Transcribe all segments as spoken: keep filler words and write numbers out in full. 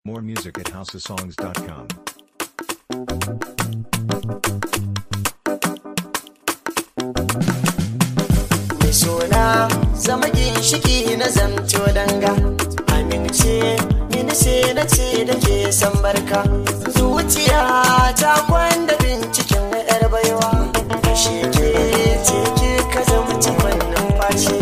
More music at house of songs dot com. Mai suna zama ginshiki na zamto danga, amince mini sai na ce da ke san barka. Zuciya ta kwanda binciken yar baiwa, shi ke ce ke ka zama cikon numfashi.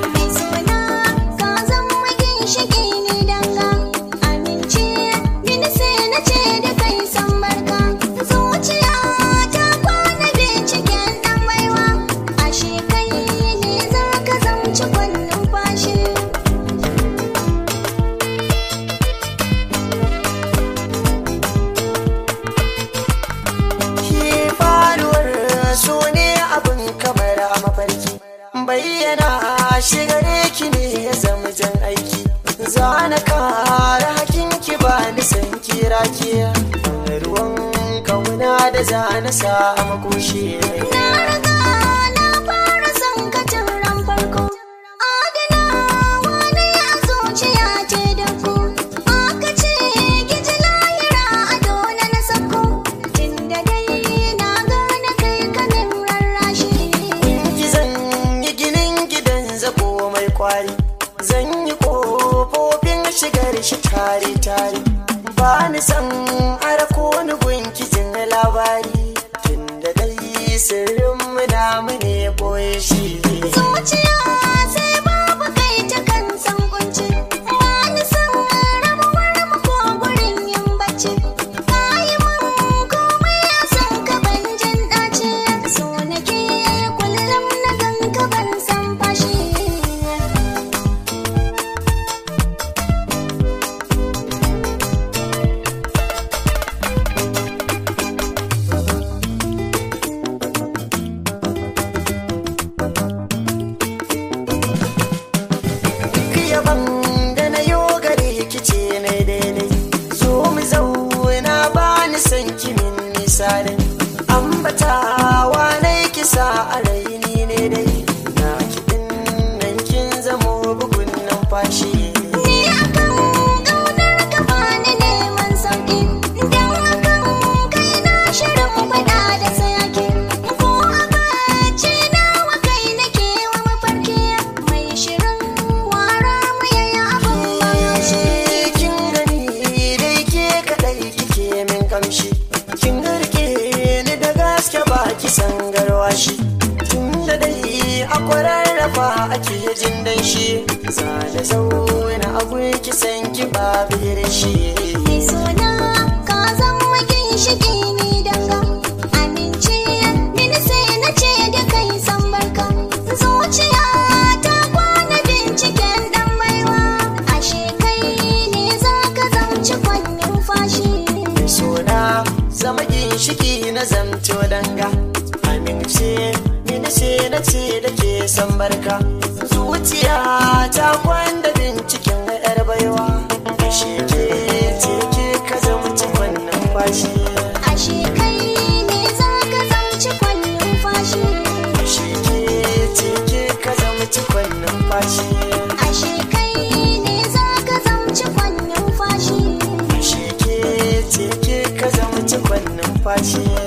Bayyana shigare ki ne ya zama jan aiki, za na kara hakin ki ba ni san kira ki ruwan kauna da za na sa a makoshi. Na riga na fara son ka tun ran farko, adana wani a zuciya ce da ku, aka ce giji lahira a dole na sako, tunda dai na gane kai kanin rarrashi. Kwari zan yi kofofin shigar shi tare-tare, ba ni san ara ko ni gunki jin labari, tunda dai sirrin mu namu ne boye shi. Zuciya sai babu kai ta kan san kunci, ba ni san rabuwar mu ko gurin yin bacci, kayi mun komai a san ka ban jin dace, so nake kullum na gan ka ban san fashi. Yaban da na yo gare ki ce na daidai, zo mu zauna ba ni san kimin misalin ambatawa na kisa a raini ne dai, na kiɗin nan kin zamo bugun numfashi. Ni akan ƙaunar ka bani neman sauƙi, don akan kai na shirin faɗa da sayaki, ko a bacci nawa kai nake wa mafarki, mai shirin wara mu yayi abin magashi. Kin gani dai ke kaɗai kike min kamshi, kin rike ni da gaske ba ki san garwashi, tunda dai a kwararrafa ake jin danshi, za da zauna a ki san ki babu shi. Mai suna ka zama ginshiki ni danga, amince mini sai na ce da kai san barka. Zuciya ta kwana binciken dan baiwa, ashe kai ne za ka zamci kwannin fashi. Mai suna zama ginshiki na zamto danga, amince mini sai na ce da ke san barka. Zuciya ta kwanda binciken yar baiwa, shi ke ce ke ka zama cikon numfashi. Ashe kai ne za ka zamci kwannin fashi. Shi ke ce ke ka zama cikon numfashi. Ashe kai ne za ka zamci kwannin fashi. Shi ke ce ke ka zama cikon numfashi.